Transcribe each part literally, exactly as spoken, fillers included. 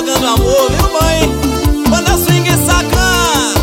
tobogando amor, viu, mãe? Banda swing sacana.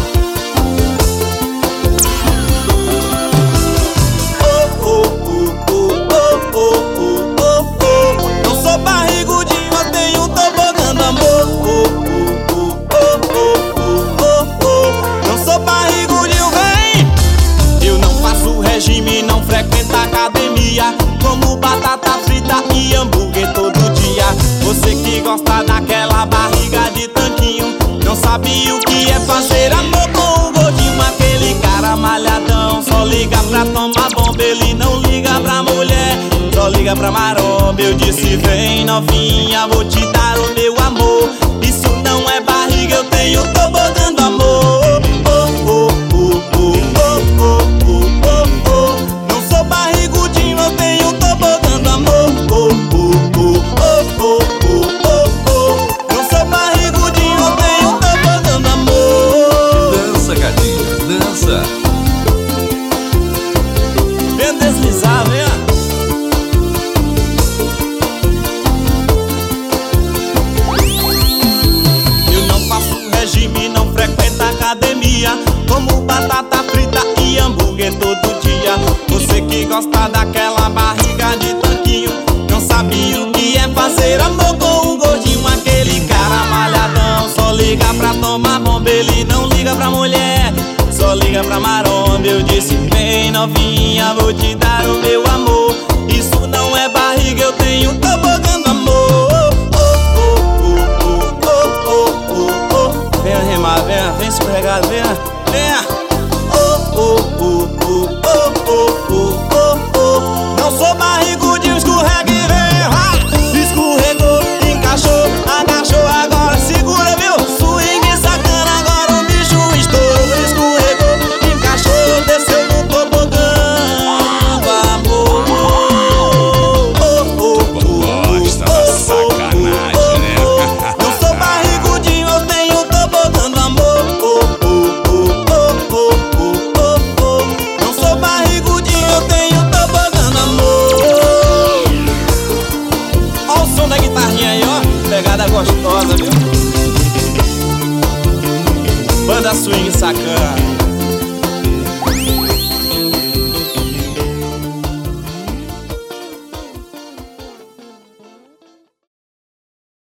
Oh, oh, oh, oh, oh, oh, oh, oh. Não sou barrigudinho, eu tenho tobogando amor. Oh, oh, oh, oh, oh, oh, oh. Não sou barrigudinho, vem. Eu não faço regime, não frequento academia, como batata frita e hambúrguer todo dia. Você que gosta daquela barriga de tanquinho, não sabe o que é fazer amor com o gordinho. Aquele cara malhadão só liga pra tomar bomba, ele não liga pra mulher, só liga pra maromba. Eu disse vem novinha, vou te dar o meu amor. Isso não é barriga, eu tenho tobogando amor. Oh, oh, oh, oh, oh, oh, oh, oh, oh. Não sou barrigudinho, eu tenho tobogando amor. Oh, oh, oh, oh, oh, oh, oh, oh. Não sou barrigudinho, eu tenho tobogando amor. Dança, gatinha, dança. Vem deslizar, vem. Eu não faço regime, não frequento academia, como batata frita e hambúrguer todo dia. Você que gosta daquela barriga de tanquinho, não sabe o que é fazer amor com um gordinho. Aquele cara malhadão só liga pra tomar bomba, ele não liga pra mulher, só liga pra maromba. Eu disse vem novinha, vou te dar o meu amor. Isso não é barriga, eu tenho tobogando amor. Oh, oh, oh, oh, oh, oh, oh. Venha remar, venha, vem escorregado, venha, venha. Oh, oh, oh, oh, oh, oh, oh, oh, oh. Não sou barrigudinho, escorrega e vem, ha! Escorregou, encaixou, agachou, agora segura, viu? Swing sacana, agora o bicho estourou. Escorregou, encaixou, desceu no tobogã, amor. Oh, oh, oh, Gosta da sacanagem, né? não sou barrigudinho, eu tenho tobogando amor. Oh, oh, oh, oh, oh, oh, oh. Não sou barrigudinho, eu tenho tobogando amor. Ó o som da guitarrinha aí, ó, pegada gostosa, viu? Banda swing sacana.